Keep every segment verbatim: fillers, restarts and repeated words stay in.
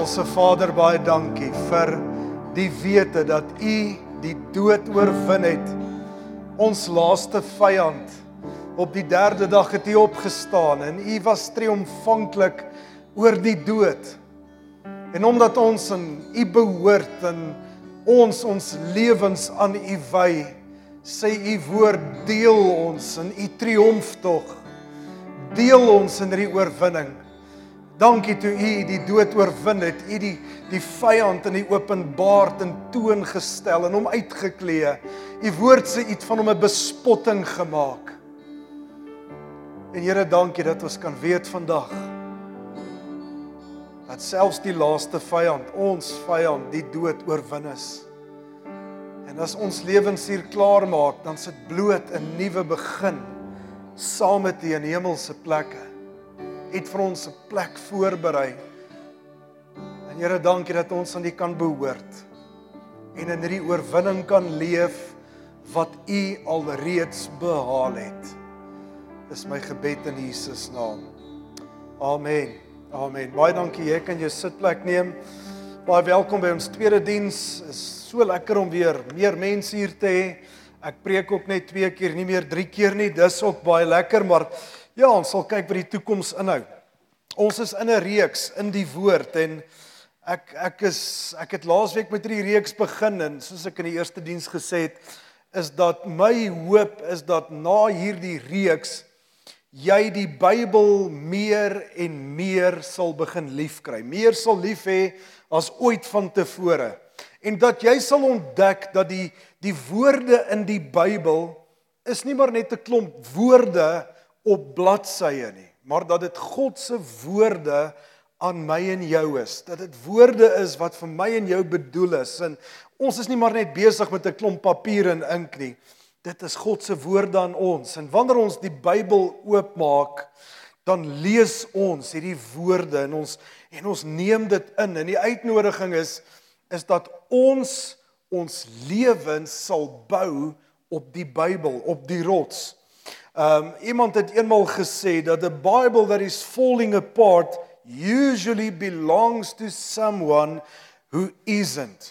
Hemelse Vader, baie dankie vir die wete dat U die dood oorwin het. Ons laaste vyand. Op die derde dag het U opgestaan en U was triomfantlik oor die dood. En omdat ons aan U behoort en ons ons lewens aan U wy, sê U woord, deel ons in U triomftog. Deel ons in die oorwinning. Dankie toe U die dood oorwin het, U die, die vyand in die openbaard in toon gestel en hom uitgeklee. U woord sê U het van hom 'n bespotting gemaak. En Here, dankie dat ons kan weet vandag, dat selfs die laaste vyand, ons vyand, die dood oorwin is. En as ons lewens hier klaar maak, dan sit bloot 'n nuwe begin, saam met U in hemelse plekke. Het vir ons 'n plek voorberei. En Here, dankie dat ons aan U kan behoort en in hierdie oorwinning kan leef wat U alreeds behaal het. Dis my gebed in Jesus naam. Amen. Amen. Baie dankie, jy kan jou sitplek neem. Baie welkom by ons tweede diens. Is so lekker om weer meer mense hier te hê. Ek preek ook net twee keer, nie meer drie keer nie. Dis ook baie lekker, maar ja, ons sal kyk wat die toekoms inhou. Ons is in 'n reeks in die woord en ek ek is ek het laasweek met hierdie reeks begin en soos ek in die eerste diens gesê het, is dat my hoop is dat na hierdie reeks jy die Bybel meer en meer sal begin liefkry. Meer sal lief hê as ooit van tevore. En dat jy sal ontdek dat die die woorde in die Bybel is nie maar net 'n klomp woorde op bladsye nie, maar dat dit God se woorde aan my en jou is. Dat dit woorde is wat vir my en jou bedoel is. En ons is nie maar net besig met 'n klomp papier en ink nie. Dit is God se woorde aan ons. En wanneer ons die Bybel oopmaak, dan lees ons hierdie woorde en ons en ons neem dit in. En die uitnodiging is is dat ons ons lewens sal bou op die Bybel, op die rots. Um, iemand het eenmaal gesê dat the Bible that is falling apart usually belongs to someone who isn't.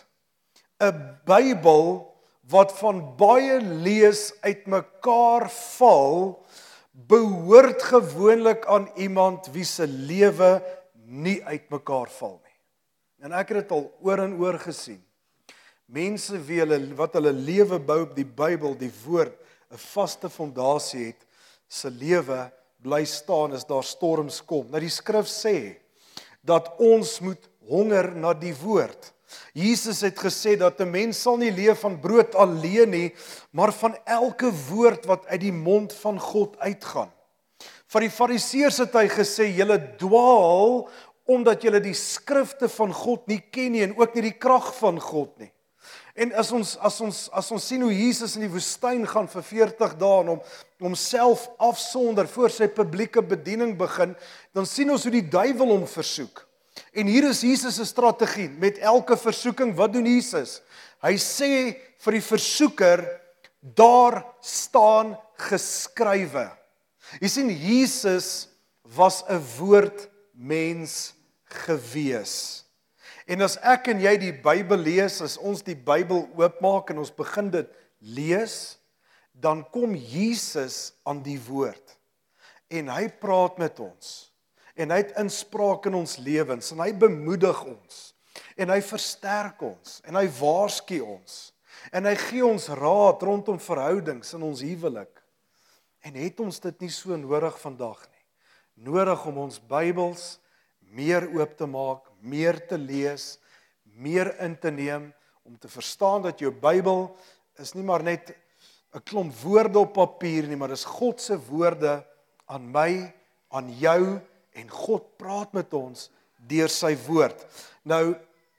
'n Bybel wat van baie lees uitmekaar val, behoort gewoonlik aan iemand wie se lewe nie uitmekaar val nie. En ek het dit al oor en oor gesien. Mense wie hulle wat hulle lewe bou op die Bybel, die woord, 'n vaste fondasie het, se lewe bly staan as daar storms kom. Nou die skrif sê dat ons moet honger na die woord. Jesus het gesê dat 'n mens sal nie leef van brood alleen nie, maar van elke woord wat uit die mond van God uitgaan. Vir die Fariseërs het hy gesê, julle dwaal omdat julle die skrifte van God nie ken nie en ook nie die krag van God nie. En as ons as ons as ons sien hoe Jesus in die woestyn gaan vir veertig dae om homself afsonder voor sy publieke bediening begin, dan sien ons hoe die duiwel hom versoek. En hier is Jesus se strategie met elke versoeking. Wat doen Jesus? Hy sê vir die versoeker, daar staan geskrywe. Jy sien, Jesus was 'n woordmens gewees. En as ek en jy die Bybel lees, as ons die Bybel oopmaak en ons begin dit lees, dan kom Jesus aan die woord. En hy praat met ons. En hy het inspraak in ons lewens. En hy bemoedig ons. En hy versterk ons. En hy waarsku ons. En hy gee ons raad rondom verhoudings in ons huwelik. En het ons dit nie so nodig vandag nie? Nodig om ons Bybels meer oop te maak, meer te lees, meer in te neem, om te verstaan dat jou Bybel is nie maar net 'n klomp woorde op papier nie, maar dis God se woorde aan my, aan jou, en God praat met ons deur sy woord. Nou,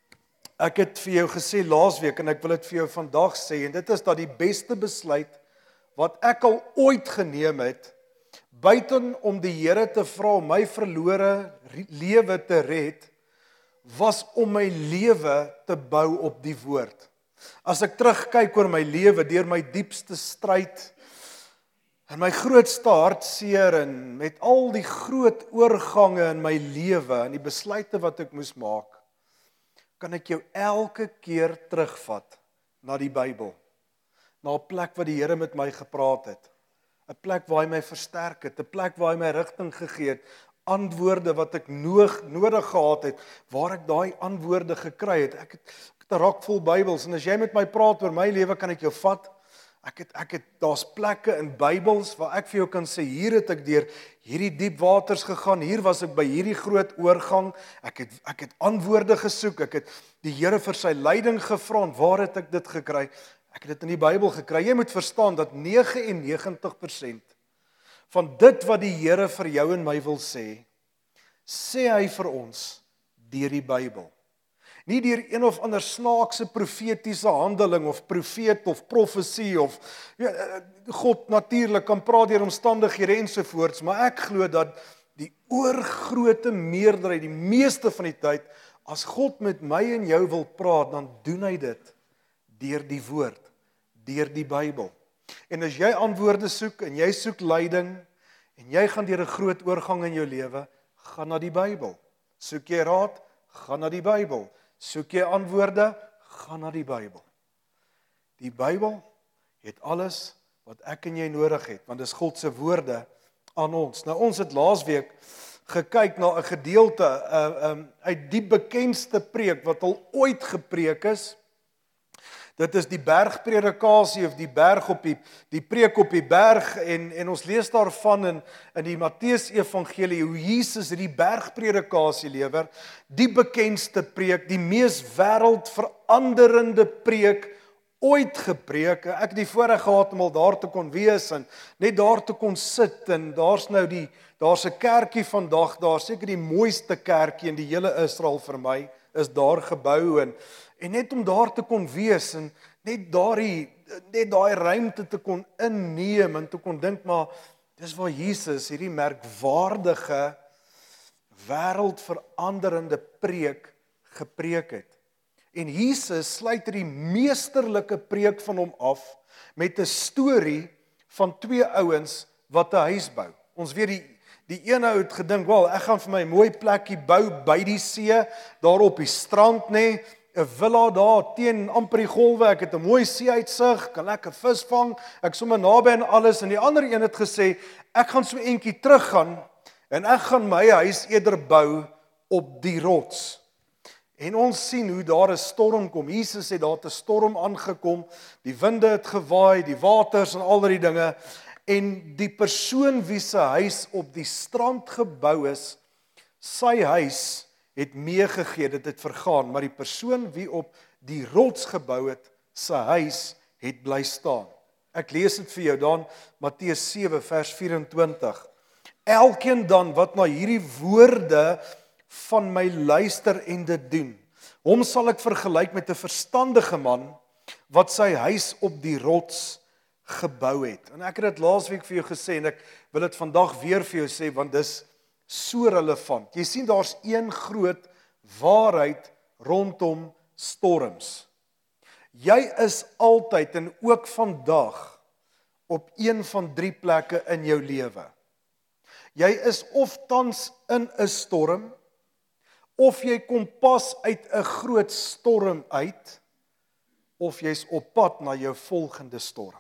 ek het vir jou gesê laasweek, en ek wil dit vir jou vandag sê, en dit is dat die beste besluit wat ek al ooit geneem het, buiten om die Here te vra om my verlore lewe te red, was om my lewe te bou op die woord. As ek terugkyk oor my lewe, deur my diepste stryd, en my grootste hartseer, en met al die groot oorgange in my lewe, en die besluite wat ek moes maak, kan ek jou elke keer terugvat na die Bybel, na 'n plek waar die Here met my gepraat het, 'n plek waar hy my versterk het, 'n plek waar hy my rigting gegee het, antwoorde wat ek nodig, nodig gehad het, waar ek daai antwoorde gekry het. Ek het, ek het 'n rak vol Bybels, en as jy met my praat oor my lewe, kan ek jou vat. Ek het, ek het, daar's plekke in Bybels waar ek vir jou kan sê, hier het ek deur hierdie diep waters gegaan, hier was ek by hierdie groot oorgang, ek het, ek het antwoorde gesoek, ek het die Here vir sy leiding gevra, en waar het ek dit gekry? Ek het dit in die Bybel gekry. Jy moet verstaan dat negenennegentig persent van dit wat die Here vir jou en my wil sê, sê hy vir ons deur die Bybel. Nie deur een of ander snaakse profetiese handeling of profeet of profesie of ja, God natuurlik kan praat deur omstandighede ensovoorts, maar ek glo dat die oorgrootte meerderheid, die meeste van die tyd, as God met my en jou wil praat, dan doen hy dit deur die woord, deur die Bybel. En as jy antwoorde soek en jy soek leiding en jy gaan deur 'n groot oorgang in jou lewe, gaan na die Bybel. Soek jy raad, gaan na die Bybel. Soek jy antwoorde, gaan na die Bybel. Die Bybel het alles wat ek en jy nodig het, want dis God se woorde aan ons. Nou ons het laasweek gekyk na 'n gedeelte uh, um, uit die bekendste preek wat al ooit gepreek is. Dit is die bergpredikasie of die berg op die die preek op die berg, en en ons lees daarvan in in die Matteus Evangelie hoe Jesus hierdie bergpredikasie lewer, die bekendste preek, die mees wêreldveranderende preek ooit gepreek. Ek het die voorreg gehad om al daar te kon wees en net daar te kon sit, en daar's nou die daar's 'n kerkie vandag, daar seker die mooiste kerkie in die hele Israel vir my is daar gebou, en En net om daar te kon wees en net daai net daai ruimte te kon inneem en te kon dink, maar dis waar Jesus hierdie merkwaardige wêreldveranderende preek gepreek het. En Jesus sluit hierdie meesterlike preek van hom af met 'n storie van twee ouens wat 'n huis bou. Ons weet die Die een ou het gedink, wel, ek gaan vir my 'n mooi plekkie bou by die see, daar op die strand, nê, 'n villa daar teen amper die golwe, ek het 'n mooi see-uitsig, kan lekker vis vang, ek sommer naby aan alles. En die ander een het gesê, ek gaan so eentjie teruggaan en ek gaan my huis eerder bou op die rots. En ons sien hoe daar 'n storm kom. Jesus het daar 'n storm aangekom, die winde het gewaai, die waters en al die dinge. En die persoon wie se huis op die strand gebou is, sy huis het meegegee, dit het vergaan, maar die persoon wie op die rots gebou het, sy huis het bly staan. Ek lees dit vir jou dan, Matteus sewe vers vyf-en-twintig. Elkeen dan wat na hierdie woorde van my luister en dit doen, hom sal ek vergelyk met 'n verstandige man wat sy huis op die rots gebou het. En ek het dit laasweek vir jou gesê en ek wil dit vandag weer vir jou sê, want dis so relevant. Jy sien daar's een groot waarheid rondom storms. Jy is altyd en ook vandag op een van drie plekke in jou lewe. Jy is of tans in 'n storm, of jy kom pas uit 'n groot storm uit, of jy's op pad na jou volgende storm.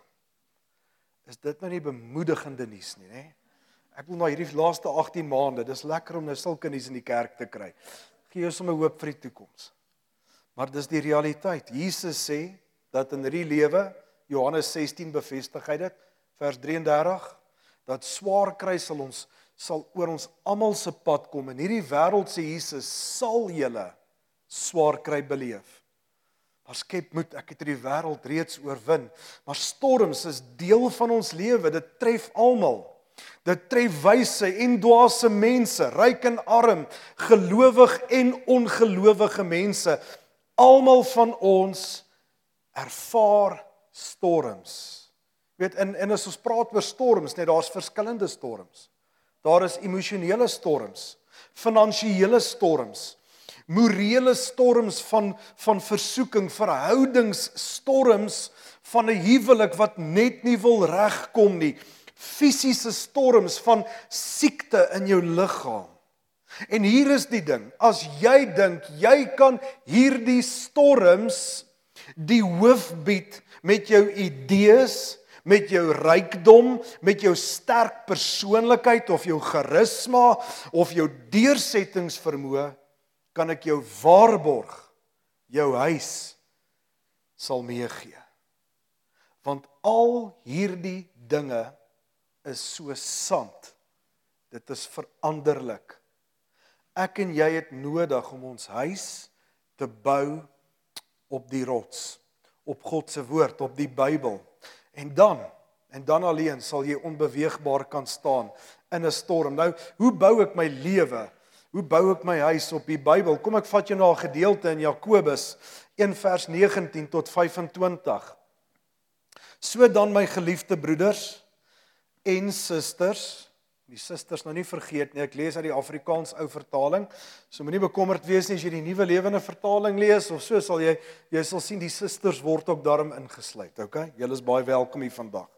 Is dit nou nie bemoedigende nuus nie, hè? Ek wil na hierdie laaste agttien maande, dis lekker om nou sulke nuus in die kerk te kry. Gee jou sommer hoop vir die toekoms. Maar dis die realiteit. Jesus sê dat in hierdie lewe, Johannes sestien bevestig hy dit, vers drieëndertig, dat swaar kry sal ons sal oor ons almal se pad kom. In hierdie wêreld, sê Jesus, sal julle swaar kry beleef. Maar skep moed, ek het hierdie wêreld reeds oorwin. Maar storms is deel van ons lewe, dit tref almal. Dit tref wyse en dwaase mense, ryk en arm, gelowig en ongelowige mense. Almal van ons ervaar storms. Weet, en, en as ons praat oor storms, net daar's verskillende storms. Daar is emosionele storms, finansiële storms, morele storms van, van versoeking, verhoudingsstorms van 'n huwelik wat net nie wil regkom nie, fisiese storms van siekte in jou liggaam. En hier is die ding, as jy dink, jy kan hierdie storms die hoof bied met jou idees, met jou rykdom, met jou sterk persoonlikheid of jou charisma of jou deursettingsvermoë, kan ek jou waarborg, jou huis sal meegee. Want al hierdie dinge is so sand. Dit is veranderlik. Ek en jy het nodig om ons huis te bou op die rots, op God se woord, op die Bybel. En dan, en dan alleen sal jy onbeweegbaar kan staan in 'n storm. Nou, hoe bou ek my lewe? Hoe bou ek my huis op die Bybel? Kom ek vat jou na 'n gedeelte in Jakobus een vers negentien tot vyf-en-twintig. So dan my geliefde broeders en susters, die susters nou nie vergeet nie, ek lees uit die Afrikaans ou vertaling, so moenie bekommerd wees nie as jy die Nuwe Lewende vertaling lees, of so sal jy, jy sal sien die susters word ook daarom ingesluit, okay? Julle is baie welkom hier vandag.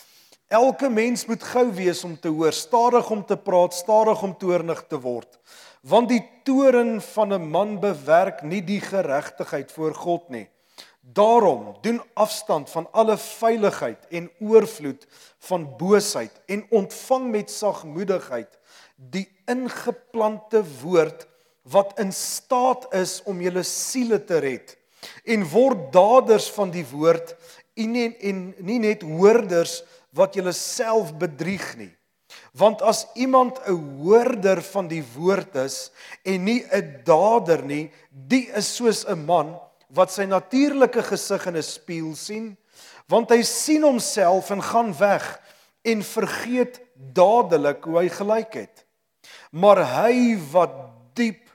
Elke mens moet gou wees om te hoor, stadig om te praat, stadig om toornig te word, want die toorn van 'n man bewerk nie die geregtigheid voor God nie. Daarom doen afstand van alle veiligheid en oorvloed van boosheid en ontvang met sagmoedigheid die ingeplante woord wat in staat is om julle siele te red, en word daders van die woord en nie, en nie net hoorders wat julle self bedrieg nie. Want as iemand 'n hoorder van die woord is en nie 'n dader nie, die is soos 'n man wat sy natuurlike gesig in 'n spieël sien, want hy sien homself en gaan weg en vergeet dadelik hoe hy gelyk het. Maar hy wat diep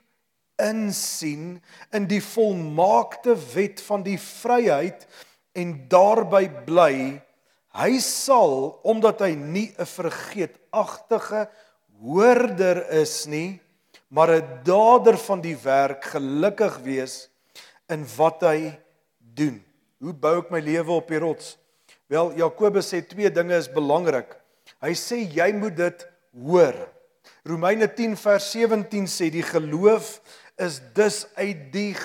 insien in die volmaakte wet van die vryheid en daarby bly, hy sal, omdat hy nie 'n vergeetagtige hoorder is nie, maar 'n dader van die werk, gelukkig wees in wat hy doen. Hoe bou ek my lewe op die rots? Wel, Jakobus sê twee dinge is belangrik. Hy sê jy moet dit hoor. Romeine tien vers sewentien sê die geloof is dus uit die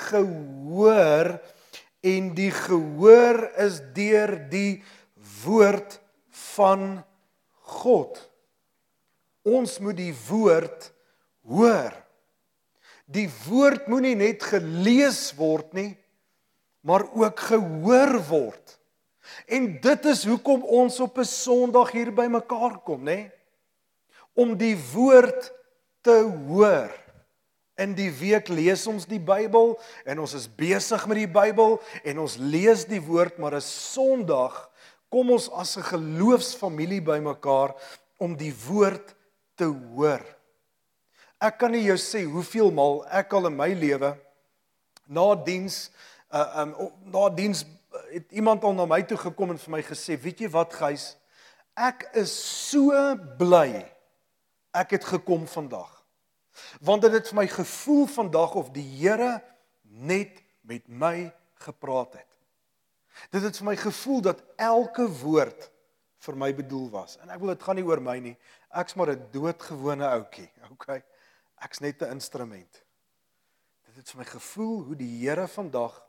gehoor en die gehoor is deur die woord van God. Ons moet die woord hoor. Die woord moenie net gelees word nie, maar ook gehoor word. En dit is hoekom ons op 'n Sondag hier by mekaar kom, nê? Om die woord te hoor. In die week lees ons die Bybel en ons is besig met die Bybel en ons lees die woord, maar 'n Sondag kom ons as 'n geloofsfamilie by mekaar om die woord te hoor. Ek kan nie jou sê hoeveel maal ek al in my lewe na diens uh, um, na diens het iemand al na my toe gekom en vir my gesê, weet jy wat Gys, ek is so bly ek het gekom vandag. Want dit het vir my gevoel vandag of die Here net met my gepraat het. Dit het vir my gevoel dat elke woord vir my bedoel was. En ek wil dit gaan nie oor my nie. Ek's maar 'n doodgewone ouetjie, okay? Ek's net 'n instrument. Dit het vir my gevoel hoe die Here vandag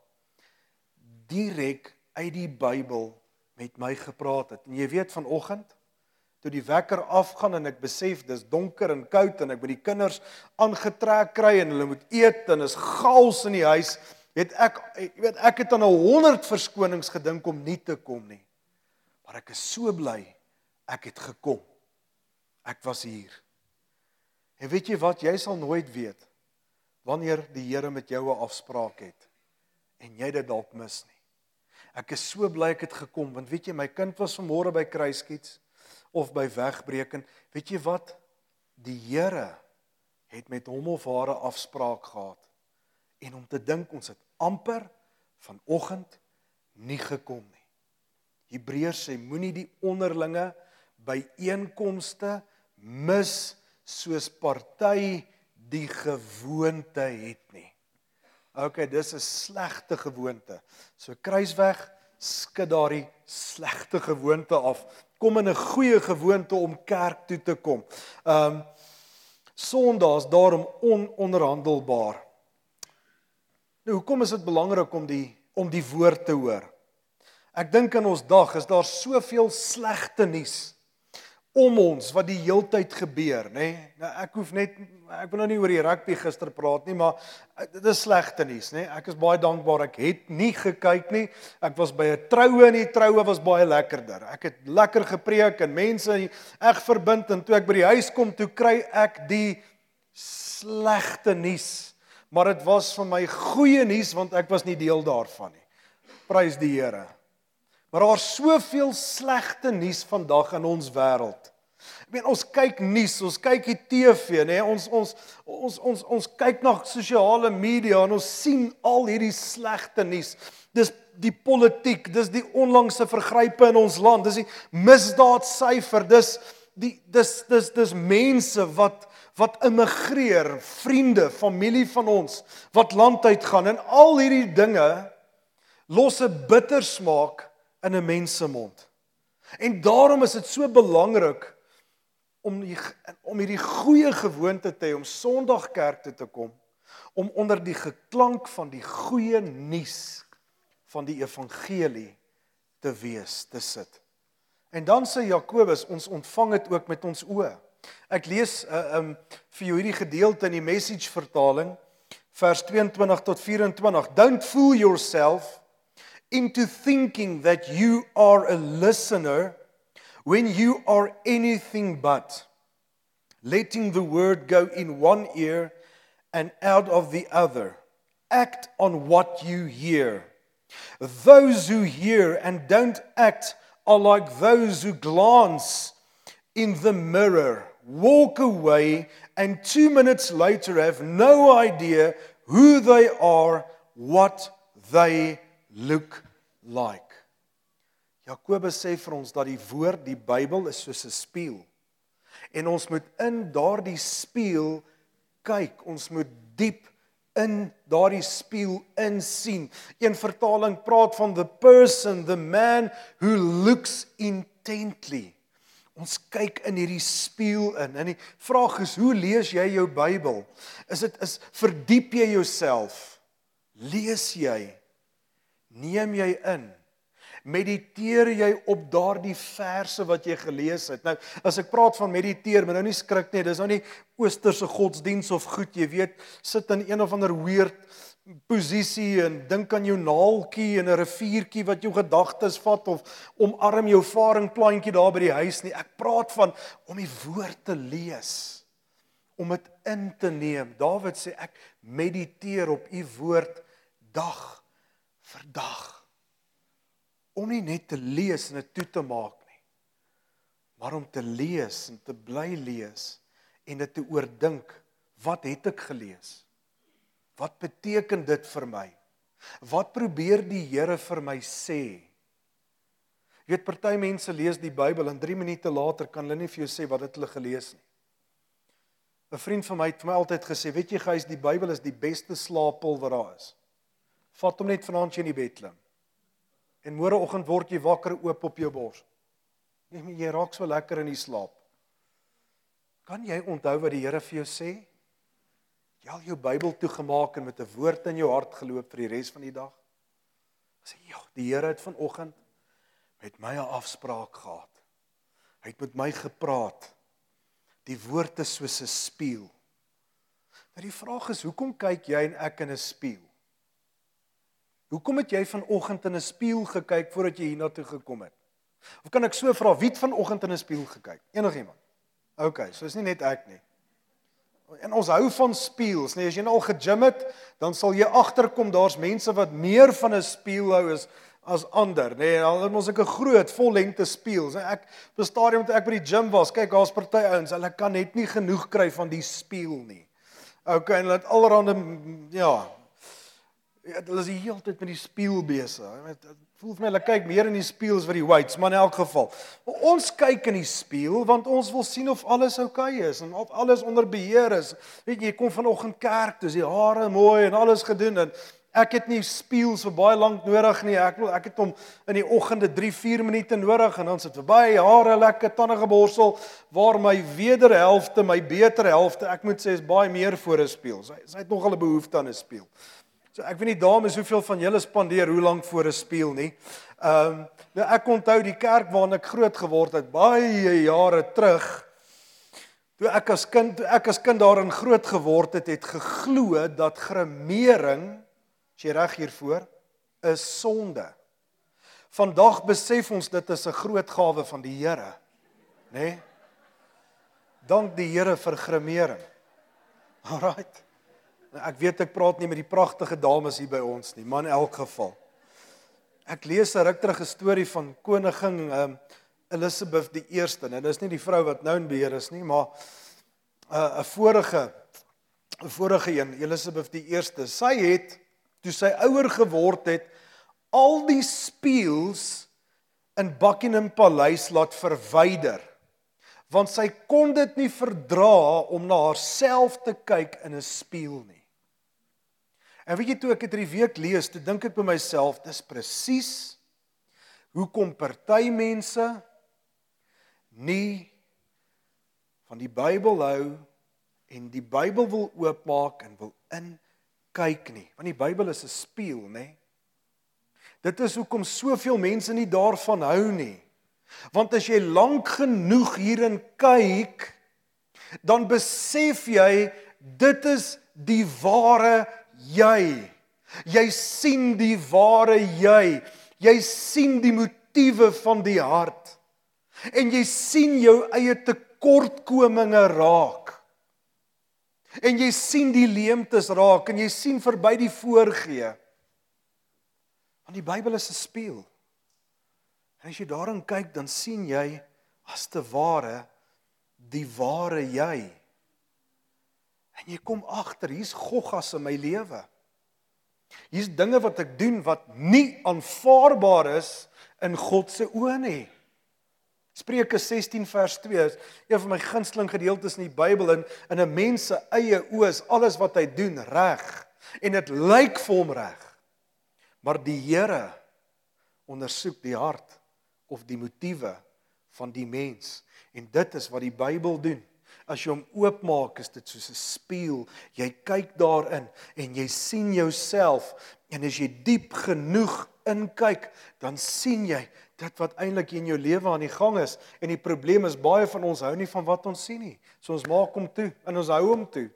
direk uit die Bybel met my gepraat het. En jy weet vanoggend, toe die wekker afgaan en ek besef dis donker en koud en ek moet die kinders aangetrek kry en hulle moet eet en is chaos in die huis, het ek, ek weet ek het aan 'n honderd verskonings gedink om nie te kom nie. Maar ek is so bly ek het gekom. Ek was hier. En weet jy wat, jy sal nooit weet wanneer die Here met jou 'n afspraak het en jy dit dalk mis nie. Ek is so bly ek het gekom, want weet jy, my kind was vanmôre by Kruiskiets of by Wegbreken. Weet jy wat? Die Here het met hom of haar 'n afspraak gehad. En om te dink ons het amper vanoggend nie gekom nie. Hebreërs sê moenie die onderlinge byeenkomste mis soos party die gewoonte het nie. Okay, dis 'n slegte gewoonte. So kruisweg, skud daardie slegte gewoonte af. Kom in 'n goeie gewoonte om kerk toe te kom. Um, Sondae is daarom ononderhandelbaar. Nou, hoekom is dit belangrik om die om die woord te hoor? Ek dink in ons dag is daar soveel slegte nuus om ons wat die heeltyd gebeur, nê? Nee? Nou ek hoef net ek wil nou nie oor die rugby gister praat nie, maar dit is slegte nuus, nê? Ek is baie dankbaar ek het nie gekyk nie. Ek was by 'n troue en die troue was baie lekkerder. Ek het lekker gepreek en mense eg verbind en toe ek by die huis kom, toe kry ek die slegte nuus. Maar dit was vir my goeie nuus want ek was nie deel daarvan nie. Prys die Here. Maar daar is soveel slegte nuus vandag in ons wêreld. Ek meen ons kyk nuus, ons kyk die T V, nê? Ons ons ons ons ons kyk na sosiale media en ons sien al hierdie slegte nuus. Dis die politiek, dis die onlangse vergrype in ons land, dis die misdaadsyfer, dis die dis dis dis mense wat wat immigreer, vriende, familie van ons wat land uit gaan en al hierdie dinge los 'n bitter smaak in 'n mens se mond. En daarom is dit so belangrik om die, om hierdie goeie gewoonte te hê om Sondag kerk toe te kom, om onder die geklank van die goeie nuus van die evangelie te wees, te sit. En dan sê Jakobus, ons ontvang dit ook met ons oë. Ek lees uh, um, vir jou hierdie gedeelte in die Message vertaling, vers tweeëntwintig tot vyf-en-twintig. Don't fool yourself into thinking that you are a listener when you are anything but, letting the word go in one ear and out of the other. Act on what you hear. Those who hear and don't act are like those who glance in the mirror, walk away, and two minutes later have no idea who they are, what they look like. Jakobus sê vir ons dat die woord, die Bybel, is soos 'n spieël. En ons moet in daardie spieël kyk, ons moet diep in daardie spieël insien. Een vertaling praat van the person, the man who looks intently. Ons kyk in hierdie spieël in. En die vraag is, hoe lees jy jou Bybel? Is dit is verdiep jy jouself? Lees jy? Neem jy in? Mediteer jy op daardie verse wat jy gelees het? Nou, as ek praat van mediteer, maar nou nie skrik nie, dis nou nie oosterse godsdiens of goed, jy weet, sit in een of ander weird posisie en dink aan jou naaltjie en 'n riviertjie wat jou gedagtes vat of omarm jou varingplantjie daar by die huis nie. Ek praat van om die woord te lees, om dit in te neem. Dawid sê ek mediteer op u woord dag vir dag. Om nie net te lees en dit toe te maak nie, maar om te lees en te bly lees en dit te oordink. Wat het ek gelees? Wat beteken dit vir my? Wat probeer die Here vir my sê? Jy weet, party mense lees die Bybel en drie minute later kan hulle nie vir jou sê wat het hulle gelees nie. 'n Vriend van my het vir my altyd gesê, weet jy guys, die Bybel is die beste slaappil wat daar is. Vat hom net vanaand jy in die bed klim. En môreoggend word jy wakker oop op jou bors. Jy, jy raak so lekker in die slaap. Kan jy onthou wat die Here vir jou sê? Jy al jou Bybel toegemaak en met 'n woord in jou hart geloop vir die res van die dag? Sê, ja, die Here het vanoggend met my 'n afspraak gehad. Hy het met my gepraat. Die woord is soos 'n spieël. Maar die vraag is, hoekom kyk jy en ek in 'n spieël? Hoekom het jy vanoggend in 'n spieël gekyk voordat jy hiernatoe gekom het? Of kan ek so vra, wie het vanoggend in 'n spieël gekyk? Enigiemand? OK, so is nie net ek nie. En ons hou van spieëls, nee, as jy nou al gegym het, dan sal jy agterkom daar's mense wat meer van 'n spieël hou as as ander, nee, dan het ons 'n groot vollengte spieël. Ek op 'n stadium toe ek by die gym was, kyk, daar's party ouens, hulle kan net nie genoeg kry van die spieël nie. OK, en hulle het allerhande ja, hulle is die hele tyd met die spieël besig. Dit voel vir my hulle kyk meer in die spieël as wat die weights, maar in elk geval. Ons kyk in die spieël want ons wil sien of alles oukei is en of alles onder beheer is. Weet jy, jy kom vanoggend kerk, dis die hare mooi en alles gedoen en Ek het nie spieël vir baie lank nodig nie. Ek wil ek het hom in die oggende drie, vier minute nodig en dan sit verby, hare lekker, tande geborsel, waar my wederhelfte, my beter helfte, ek moet sê is baie meer voor 'n spieël. Sy, sy het nogal 'n behoefte aan 'n spieël. So ek weet nie dames hoeveel van julle spandeer hoe lank voor 'n spieël nie. Ehm um, nou ek onthou die kerk waarin ek groot geword het baie jare terug. Toe ek as kind, toe ek as kind daarin groot geword het, het geglo dat grimering, as jy reg hiervoor, is sonde. Vandag besef ons dit is 'n groot gawe van die Here, nê? Nee? Dank die Here vir grimering. Alright. Nou, ek weet ek praat nie met die pragtige dames hier by ons nie, maar in elk geval. Ek lees 'n ruk terug 'n storie van koningin um, Elizabeth die Eerste. Nou dis nie die vrou wat nou in beheer is nie, maar 'n uh, vorige 'n vorige een, Elizabeth die Eerste. Sy het toe sy ouer geword het, al die spieëls in Buckingham Paleis laat verwyder. Want sy kon dit nie verdra om na haarself te kyk in 'n spieël nie. En weet jy, toe ek dit hierdie week lees, toe dink ek by myself, dis presies hoekom party mense nie van die Bybel hou en die Bybel wil oopmaak en wil inkyk nie. Want die Bybel is 'n spieël, nê? Dit is hoekom soveel mense nie daarvan hou nie. Want as jy lank genoeg hierin kyk, dan besef jy, dit is die ware jy. Jy sien die ware jy. Jy sien die motiewe van die hart. En jy sien jou eie tekortkominge raak. En jy sien die leemtes raak en jy sien verby die voorgee. Want die Bybel is 'n spieël. En as jy daarin kyk, dan sien jy as te ware die ware jy. En jy kom agter, hier's goggas in my lewe. Hier's dinge wat ek doen wat nie aanvaarbaar is in God se oë nie. Spreuke sestien vers twee is een van my gunsteling gedeeltes in die Bybel. En in 'n mens se eie oë is alles wat hy doen reg. En dit lyk vir hom reg. Maar die Here ondersoek die hart of die motiewe van die mens. En dit is wat die Bybel doen. As jy hom oopmaak, is dit soos 'n spieël. Jy kyk daarin en jy sien jouself. En as jy diep genoeg inkyk, dan sien jy dit wat eintlik in jou lewe aan die gang is. En die probleem is, baie van ons hou nie van wat ons sien nie. So ons maak hom toe en ons hou hom toe.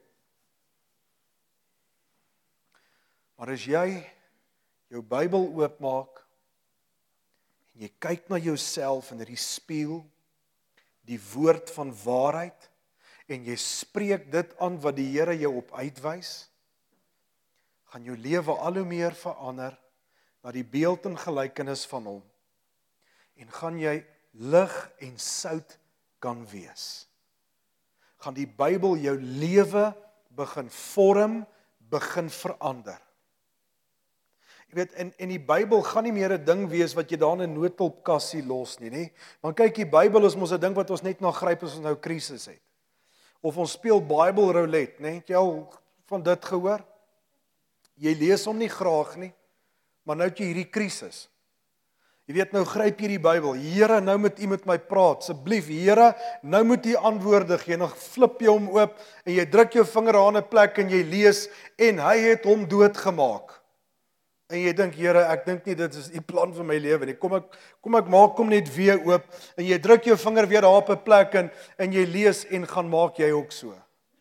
Maar as jy jou Bybel oopmaak en jy kyk na jouself in hierdie spieël, die woord van waarheid, en jy spreek dit aan wat die Here jou op uitwys, gaan jou lewe al hoe meer verander na die beeld en gelykenis van hom. En gaan jy lig en sout kan wees. Gaan die Bybel jou lewe begin vorm, begin verander. Jy weet, en, en die Bybel gaan nie meer 'n ding wees wat jy daar in 'n noodhulpkassie los nie, nê? Want kyk, die Bybel is mos 'n ding wat ons net na gryp as ons nou krisis het. Of ons speel Bible roulette, nê? Het jy al van dit gehoor? Jy lees hom nie graag nie, maar nou het jy hierdie krisis. Jy weet, nou gryp jy die Bybel. Here, nou moet U met my praat. Asseblief, Here, nou moet U antwoorde gee. Dan flip jy hom oop en jy druk jou vinger aan 'n plek en jy lees en hy het hom doodgemaak. En jy dink, Here, ek dink nie dit is U plan vir my lewe nie. Kom ek kom ek maak hom net weer oop en jy druk jou vinger weer daar op 'n plek en en jy lees en gaan maak jy ook so.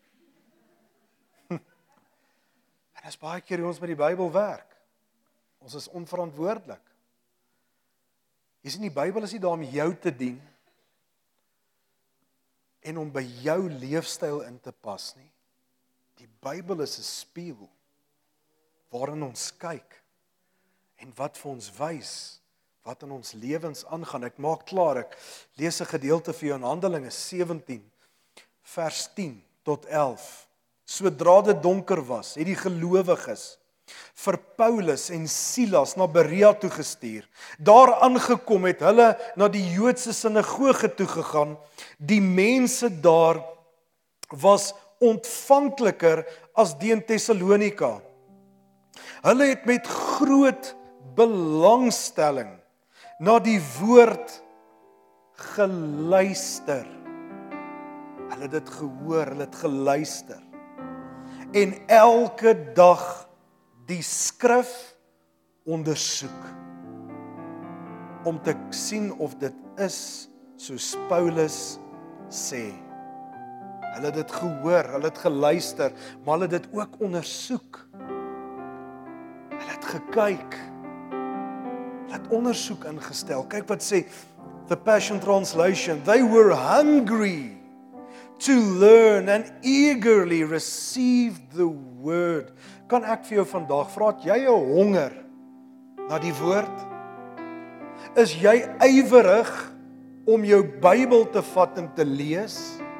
En dit is baie keer hoe ons met die Bybel werk. Ons is onverantwoordelik. Jy sien, die Bybel is nie daar om jou te dien en om by jou leefstyl in te pas nie. Die Bybel is 'n spieël waarin ons kyk en wat vir ons wys wat in ons lewens aangaan. Ek maak klaar, ek lees 'n gedeelte vir jou in Handelinge sewentien vers tien tot elf. Sodra dit donker was, het die gelowiges vir Paulus en Silas na Berea toe gestuur. Daar aangekom het hulle na die Joodse sinagoge toe gegaan. Die mense daar was ontvankliker as die in Tessalonika. Hulle het met groot belangstelling na die woord geluister. Hulle het dit gehoor, hulle het geluister. En elke dag die skrif ondersoek, om te sien of dit is soos Paulus sê. Hulle het dit gehoor, hulle het geluister, maar hulle het dit ook ondersoek. Hulle het gekyk. Hulle het ondersoek ingestel. Kyk wat sê the Passion Translation. They were hungry to learn and eagerly received the word. Kan ek vir jou vandag vra, het jy 'n honger na die woord? Is jy ywerig om jou Bybel te vat en te lees?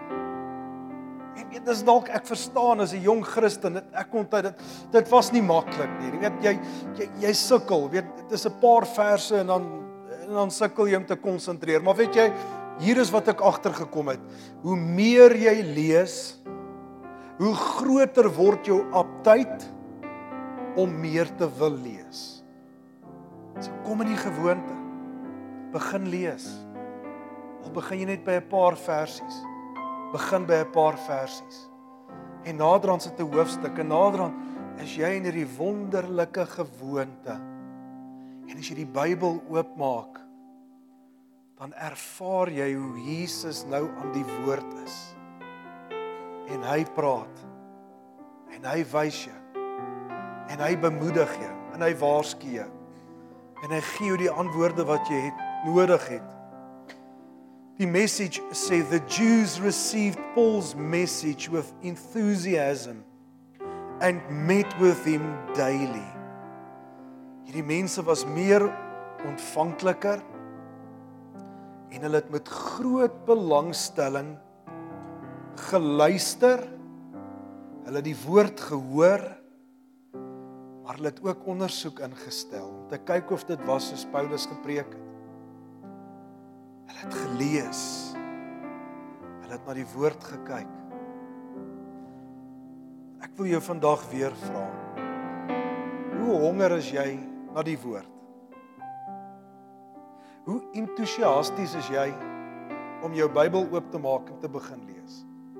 Ek weet, dis dalk, ek verstaan as 'n jong Christen, dit, ek onthou dit, dit was nie maklik nie. Jy weet, jy, jy, jy sukkel, weet, dit is 'n paar verse en dan, en dan sukkel jy om te konsentreer. Maar weet jy, hier is wat ek agtergekom het. Hoe meer jy lees, hoe groter word jou aptyt om meer te wil lees. So kom in die gewoonte. Begin lees. Al begin jy net by 'n paar versies. Begin by 'n paar versies. En naderhand sit 'n hoofstuk, en naderhand is jy in hierdie wonderlike gewoonte. En as jy die Bybel oopmaak, dan ervaar jy hoe Jesus nou aan die woord is. En hy praat. En hy wys jou. En hy bemoedig jou. En hy waarsku jou. En hy gee jou die antwoorde wat jy het, nodig het. Die message sê, the Jews received Paul's message with enthusiasm and met with him daily. Hierdie mense was meer ontvankliker en hulle het met groot belangstelling geluister, hulle het die woord gehoor, maar hulle het ook ondersoek ingestel, om te kyk of dit was soos Paulus gepreek het. Hulle het gelees, hulle het na die woord gekyk. Ek wil jou vandag weer vra, hoe honger is jy na die woord? Hoe entoesiasties is jy om jou Bybel oop te maak en te begin lees?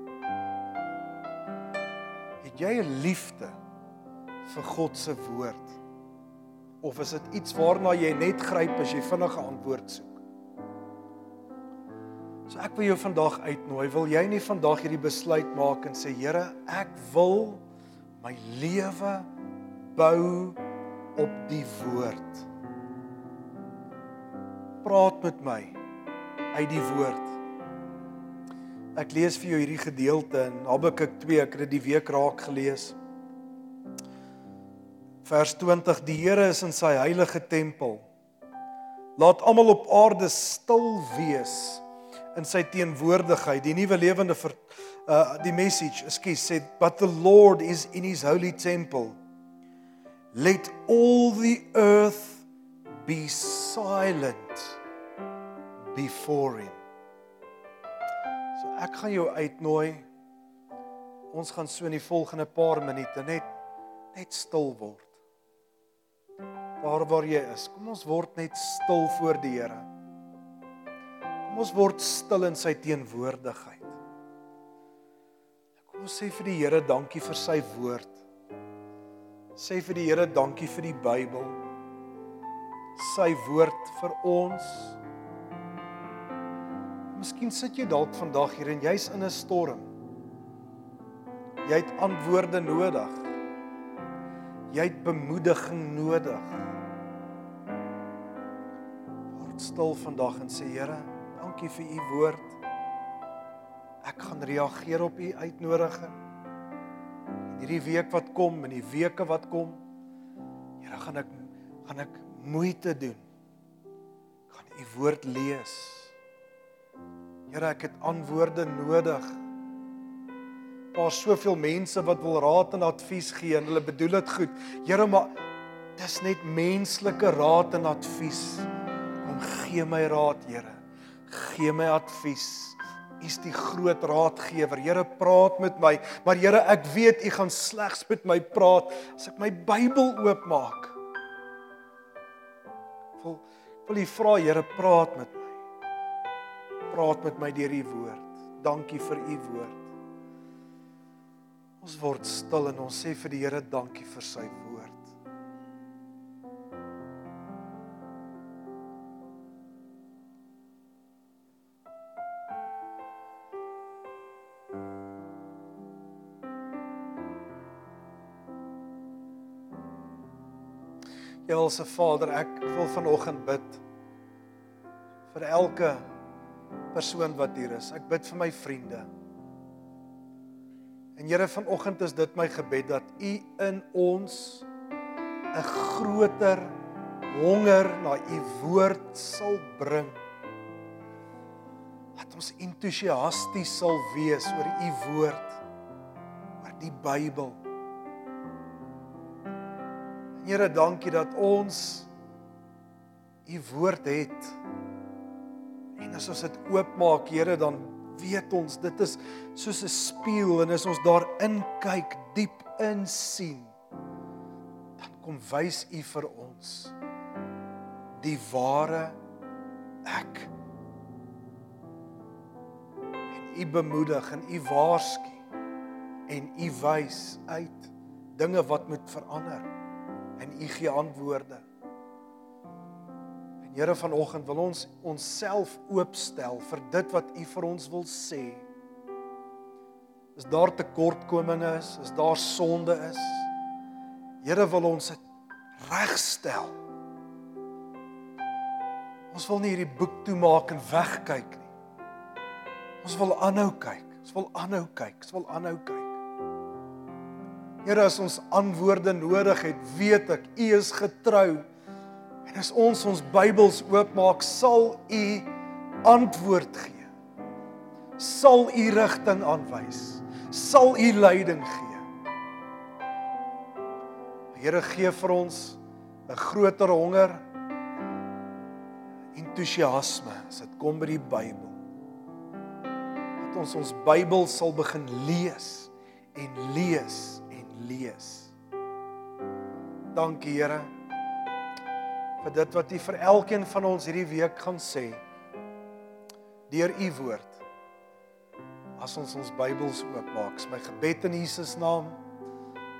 Het jy 'n liefde vir God se woord? Of is dit iets waarna jy net gryp as jy vinnige antwoord soek? So ek wil jou vandag uitnooi, wil jy nie vandag hierdie besluit maak en sê, Here, ek wil my lewe bou op die woord. Praat met my uit die woord. Ek lees vir jou hierdie gedeelte in Habakuk twee, ek het dit die week raak gelees. Vers twintig, die Here is in sy heilige tempel. Laat almal op aarde stil wees in sy teenwoordigheid. Die nuwe lewende ver, uh, die message, ekskuus, sê, but the Lord is in his holy temple. Let all the earth be silent before him. So ek gaan jou uitnooi, ons gaan so in die volgende paar minute net, net stil word. Daar waar jy is, kom ons word net stil voor die Here. Kom ons word stil in sy teenwoordigheid. Kom ons sê vir die Here dankie vir sy woord. Sê vir die Here dankie vir die Bybel. Sy woord vir ons. Miskien sit jy dalk vandag hier en jy's in 'n storm. Jy het antwoorde nodig. Jy het bemoediging nodig. Word stil vandag en sê, Here, dankie vir u woord. Ek gaan reageer op u uitnodiging. In hierdie week wat kom, in die weke wat kom, Here, gaan ek, gaan ek moeite doen. Ek gaan u woord lees. Here, ek het antwoorde nodig. Daar is soveel mense wat wil raad en advies gee en hulle bedoel dit goed. Here, maar dis net menslike raad en advies. Kom gee my raad, Here. Gee my advies. U is die groot raadgewer. Here, praat met my, maar Here, ek weet U gaan slegs met my praat as ek my Bybel oopmaak. Ek wil, ek wil U vra, Here, praat met my. Praat met my deur U woord. Dankie vir U woord. Ons word stil en ons sê vir die Here dankie vir sy woord. Hemelse Vader, ek wil vanoggend bid vir elke persoon wat hier is. Ek bid vir my vriende. En Here, vanoggend is dit my gebed dat U in ons 'n groter honger na U woord sal bring. Dat ons entoesiasties sal wees oor U woord, oor die Bybel. En Here, dankie dat ons U woord het. En as ons dit oopmaak, Here, dan weet ons, dit is soos 'n spieël, en as ons daarin kyk, diep in sien, dan kom wys U vir ons die ware ek. En U bemoedig en U waarsku en U wys uit dinge wat moet verander en U gee antwoorde. Here, vanoggend wil ons onsself oopstel vir dit wat U vir ons wil sê. As daar tekortkominge is, as daar sonde is, Here, wil ons dit regstel. Ons wil nie hierdie boek toemaak en wegkyk nie. Ons wil aanhou kyk, ons wil aanhou kyk, ons wil aanhou kyk. Here, as ons antwoorde nodig het, weet ek, U is getrou. En as ons ons Bybels oopmaak, sal U antwoord gee. Sal U rigting aanwys. Sal U leiding gee. Here, gee vir ons 'n groter honger, entoesiasme as dit kom by die Bybel. Dat ons ons Bybel sal begin lees en lees en lees. Dankie, Here, vir dit wat U vir elkeen van ons hierdie week gaan sê, deur U woord, as ons ons Bybels oopmaak. Is my gebed in Jesus naam.